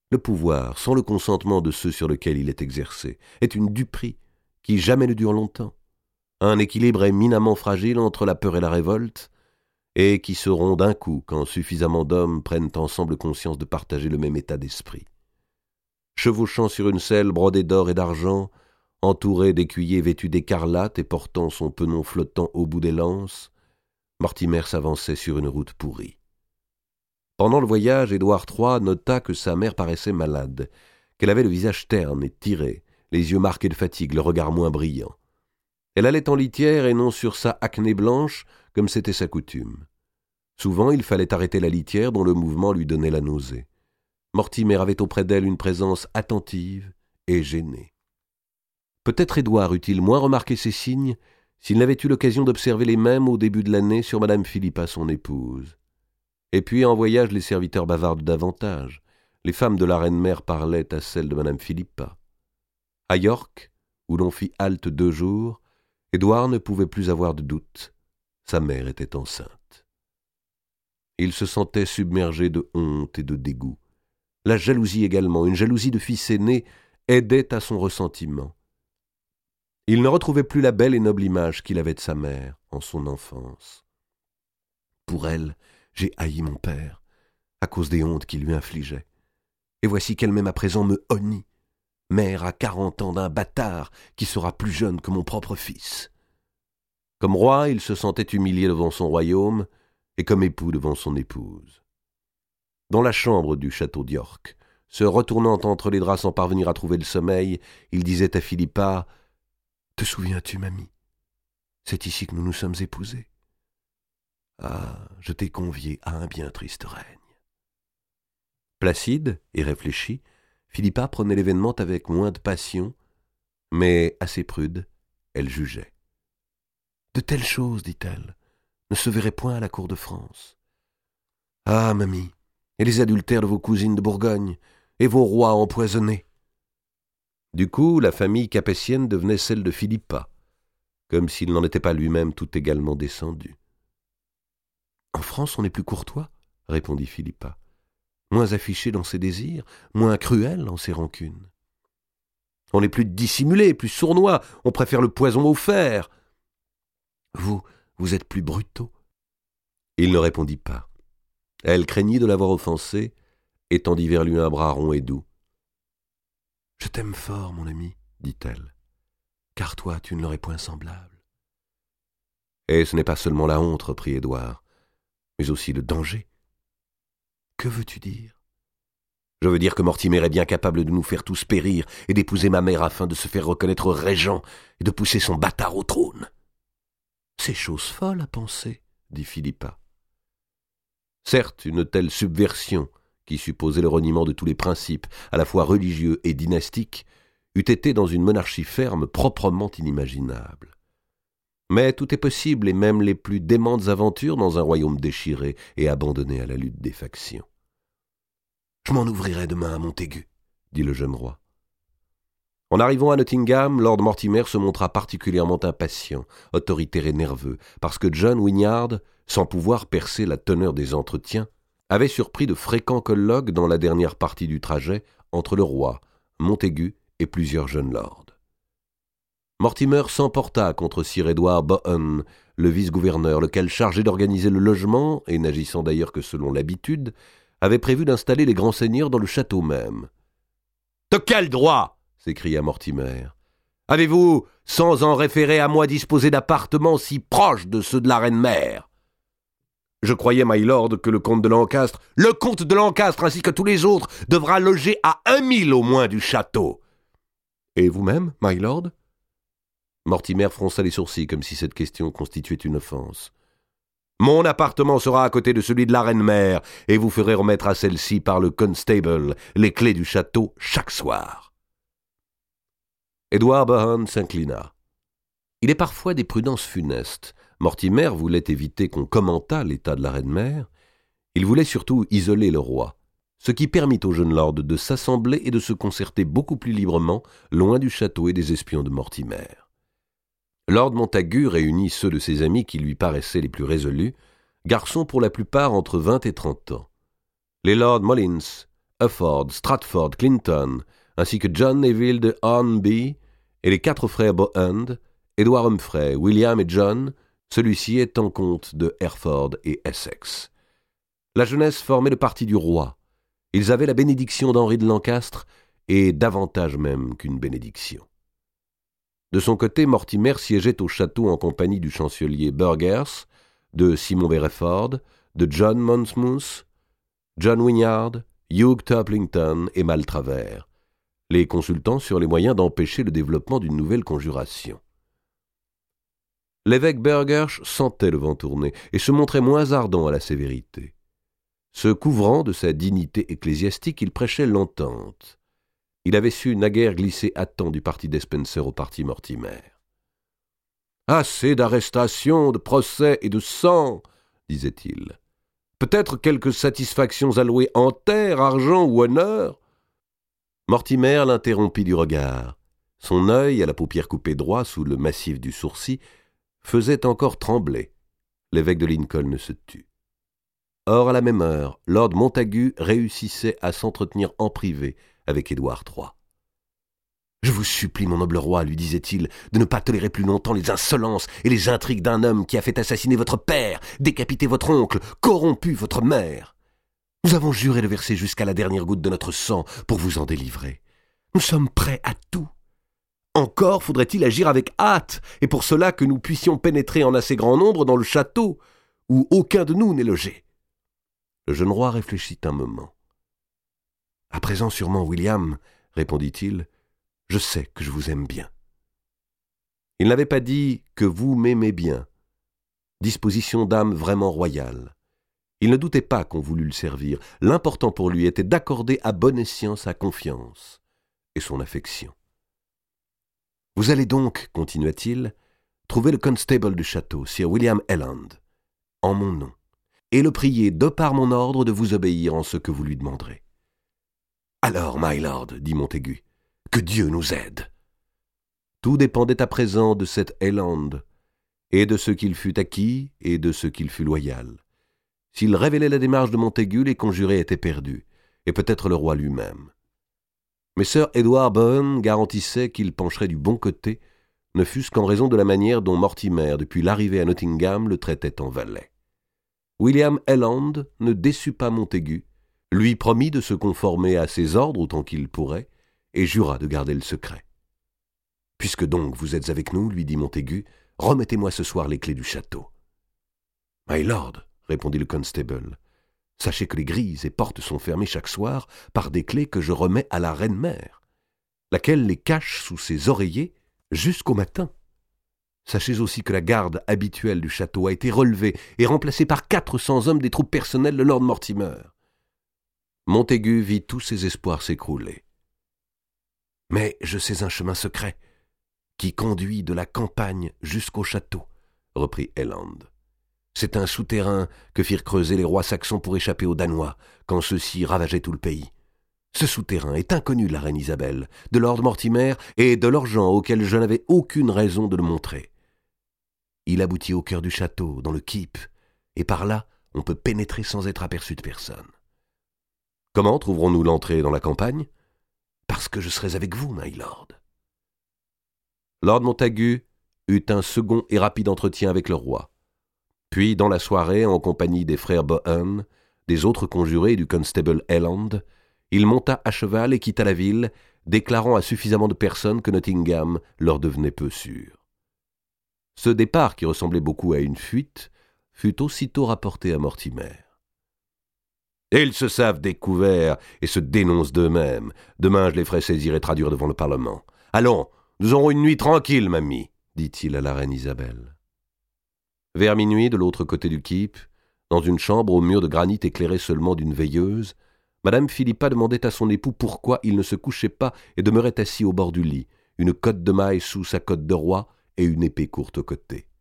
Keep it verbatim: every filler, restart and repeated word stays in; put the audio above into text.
Le pouvoir, sans le consentement de ceux sur lesquels il est exercé, est une duperie qui jamais ne dure longtemps. Un équilibre éminemment fragile entre la peur et la révolte, et qui se rompt d'un coup quand suffisamment d'hommes prennent ensemble conscience de partager le même état d'esprit. Chevauchant sur une selle brodée d'or et d'argent, entouré d'écuyers vêtus d'écarlate et portant son pennon flottant au bout des lances, Mortimer s'avançait sur une route pourrie. Pendant le voyage, Édouard trois nota que sa mère paraissait malade, qu'elle avait le visage terne et tiré, les yeux marqués de fatigue, le regard moins brillant. Elle allait en litière et non sur sa hackenée blanche, comme c'était sa coutume. Souvent, il fallait arrêter la litière dont le mouvement lui donnait la nausée. Mortimer avait auprès d'elle une présence attentive et gênée. Peut-être Édouard eût-il moins remarqué ces signes s'il n'avait eu l'occasion d'observer les mêmes au début de l'année sur madame Philippa, son épouse. Et puis, en voyage, les serviteurs bavardent davantage. Les femmes de la reine-mère parlaient à celles de madame Philippa. À York, où l'on fit halte deux jours, Édouard ne pouvait plus avoir de doute. Sa mère était enceinte. Il se sentait submergé de honte et de dégoût. La jalousie également, une jalousie de fils aîné, aidait à son ressentiment. Il ne retrouvait plus la belle et noble image qu'il avait de sa mère en son enfance. Pour elle, j'ai haï mon père, à cause des hontes qu'il lui infligeait. Et voici qu'elle même à présent me honnit, mère à quarante ans d'un bâtard qui sera plus jeune que mon propre fils. Comme roi, il se sentait humilié devant son royaume, et comme époux devant son épouse. Dans la chambre du château d'York, se retournant entre les draps sans parvenir à trouver le sommeil, il disait à Philippa « Te souviens-tu, mamie? C'est ici que nous nous sommes épousés. Ah, je t'ai convié à un bien triste règne. » Placide et réfléchie, Philippa prenait l'événement avec moins de passion, mais assez prude, elle jugeait. « De telles choses, dit-elle, ne se verraient point à la cour de France. Ah, mamie, et les adultères de vos cousines de Bourgogne, et vos rois empoisonnés. » Du coup, la famille capétienne devenait celle de Philippa, comme s'il n'en était pas lui-même tout également descendu. « En France, on est plus courtois, » répondit Philippa, « moins affiché dans ses désirs, moins cruel dans ses rancunes. On est plus dissimulé, plus sournois, on préfère le poison au fer. Vous, vous êtes plus brutaux. » Il ne répondit pas. Elle craignit de l'avoir offensé et tendit vers lui un bras rond et doux. « Je t'aime fort, mon ami, dit-elle, car toi, tu ne l'aurais point semblable. » Et ce n'est pas seulement la honte, reprit Édouard, mais aussi le danger. Que veux-tu dire? Je veux dire que Mortimer est bien capable de nous faire tous périr et d'épouser ma mère afin de se faire reconnaître régent et de pousser son bâtard au trône. C'est chose folle à penser, dit Philippa. Certes, une telle subversion, qui supposait le reniement de tous les principes, à la fois religieux et dynastiques, eût été dans une monarchie ferme proprement inimaginable. Mais tout est possible, et même les plus démentes aventures dans un royaume déchiré et abandonné à la lutte des factions. « Je m'en ouvrirai demain à Montaigu, » dit le jeune roi. En arrivant à Nottingham, Lord Mortimer se montra particulièrement impatient, autoritaire et nerveux, parce que John Wynyard, sans pouvoir percer la teneur des entretiens, avait surpris de fréquents colloques dans la dernière partie du trajet entre le roi, Montaigu et plusieurs jeunes lords. Mortimer s'emporta contre Sir Edward Bohun, le vice-gouverneur, lequel, chargé d'organiser le logement, et n'agissant d'ailleurs que selon l'habitude, avait prévu d'installer les grands seigneurs dans le château même. « De quel droit ?» s'écria Mortimer. « Avez-vous, sans en référer à moi, disposé d'appartements si proches de ceux de la reine-mère ? Je croyais, my lord, que le comte de Lancastre, le comte de Lancastre ainsi que tous les autres, devra loger à un mille au moins du château. » « Et vous-même, my lord ?» Mortimer fronça les sourcils comme si cette question constituait une offense. « Mon appartement sera à côté de celui de la reine-mère, et vous ferez remettre à celle-ci par le constable les clés du château chaque soir. » Edward Bohun s'inclina. Il est parfois des prudences funestes. Mortimer voulait éviter qu'on commentât l'état de la reine-mère. Il voulait surtout isoler le roi, ce qui permit au jeune lord de s'assembler et de se concerter beaucoup plus librement, loin du château et des espions de Mortimer. Lord Montagu réunit ceux de ses amis qui lui paraissaient les plus résolus, garçons pour la plupart entre vingt et trente ans. Les lords Mullins, Ufford, Stratford, Clinton, ainsi que John Neville de Hornby et les quatre frères Bohun, Edward Humphrey, William et John, celui-ci étant comte de Hereford et Essex. La jeunesse formait le parti du roi. Ils avaient la bénédiction d'Henri de Lancastre, et davantage même qu'une bénédiction. De son côté, Mortimer siégeait au château en compagnie du chancelier Burgers, de Simon Bereford, de John Monmouth, John Wynyard, Hugh Turplington et Maltravers, les consultant sur les moyens d'empêcher le développement d'une nouvelle conjuration. L'évêque Burgers sentait le vent tourner et se montrait moins ardent à la sévérité. Se couvrant de sa dignité ecclésiastique, il prêchait l'entente. Il avait su naguère glisser à temps du parti Despenser au parti Mortimer. « Assez d'arrestations, de procès et de sang, disait-il. Peut-être quelques satisfactions allouées en terre, argent ou honneur ?» Mortimer l'interrompit du regard. Son œil, à la paupière coupée droit sous le massif du sourcil, faisait encore trembler. L'évêque de Lincoln se tut. Or, à la même heure, Lord Montagu réussissait à s'entretenir en privé avec Édouard trois. « Je vous supplie, mon noble roi, lui disait-il, de ne pas tolérer plus longtemps les insolences et les intrigues d'un homme qui a fait assassiner votre père, décapiter votre oncle, corrompu votre mère. Nous avons juré de verser jusqu'à la dernière goutte de notre sang pour vous en délivrer. Nous sommes prêts à tout. Encore faudrait-il agir avec hâte, et pour cela que nous puissions pénétrer en assez grand nombre dans le château, où aucun de nous n'est logé. » Le jeune roi réfléchit un moment. « À présent sûrement, William, répondit-il, je sais que je vous aime bien. » Il n'avait pas dit que vous m'aimez bien. Disposition d'âme vraiment royale. Il ne doutait pas qu'on voulût le servir. L'important pour lui était d'accorder à bon escient sa confiance et son affection. « Vous allez donc, continua-t-il, trouver le constable du château, Sir William Elland, en mon nom, et le prier de par mon ordre de vous obéir en ce que vous lui demanderez. »« Alors, my lord, dit Montaigu, que Dieu nous aide. » Tout dépendait à présent de cet Elland, et de ce qu'il fût acquis, et de ce qu'il fût loyal. S'il révélait la démarche de Montaigu, les conjurés étaient perdus, et peut-être le roi lui-même. Mais Sir Edward Bohun garantissait qu'il pencherait du bon côté, ne fût-ce qu'en raison de la manière dont Mortimer, depuis l'arrivée à Nottingham, le traitait en valet. William Elland ne déçut pas Montaigu, lui promit de se conformer à ses ordres autant qu'il pourrait, et jura de garder le secret. « Puisque donc vous êtes avec nous, lui dit Montaigu, remettez-moi ce soir les clés du château. »« My lord, répondit le constable, sachez que les grilles et portes sont fermées chaque soir par des clés que je remets à la reine-mère, laquelle les cache sous ses oreillers jusqu'au matin. Sachez aussi que la garde habituelle du château a été relevée et remplacée par quatre cents hommes des troupes personnelles de Lord Mortimer. » Montaigu vit tous ses espoirs s'écrouler. « Mais je sais un chemin secret qui conduit de la campagne jusqu'au château, » reprit Elland. « C'est un souterrain que firent creuser les rois saxons pour échapper aux Danois, quand ceux-ci ravageaient tout le pays. Ce souterrain est inconnu de la reine Isabelle, de Lord Mortimer et de leurs gens auxquels je n'avais aucune raison de le montrer. Il aboutit au cœur du château, dans le keep, et par là, on peut pénétrer sans être aperçu de personne. Comment trouverons-nous l'entrée dans la campagne ? Parce que je serai avec vous, my lord. » Lord Montagu eut un second et rapide entretien avec le roi. Puis, dans la soirée, en compagnie des frères Bohun, des autres conjurés et du constable Elland, il monta à cheval et quitta la ville, déclarant à suffisamment de personnes que Nottingham leur devenait peu sûr. Ce départ, qui ressemblait beaucoup à une fuite, fut aussitôt rapporté à Mortimer. « Ils se savent découverts et se dénoncent d'eux-mêmes. Demain, je les ferai saisir et traduire devant le Parlement. Allons, nous aurons une nuit tranquille, mamie, dit-il à la reine Isabelle. » Vers minuit, de l'autre côté du keep, dans une chambre au mur de granit éclairée seulement d'une veilleuse, Madame Philippa demandait à son époux pourquoi il ne se couchait pas et demeurait assis au bord du lit, une cotte de maille sous sa cotte de roi et une épée courte au côté.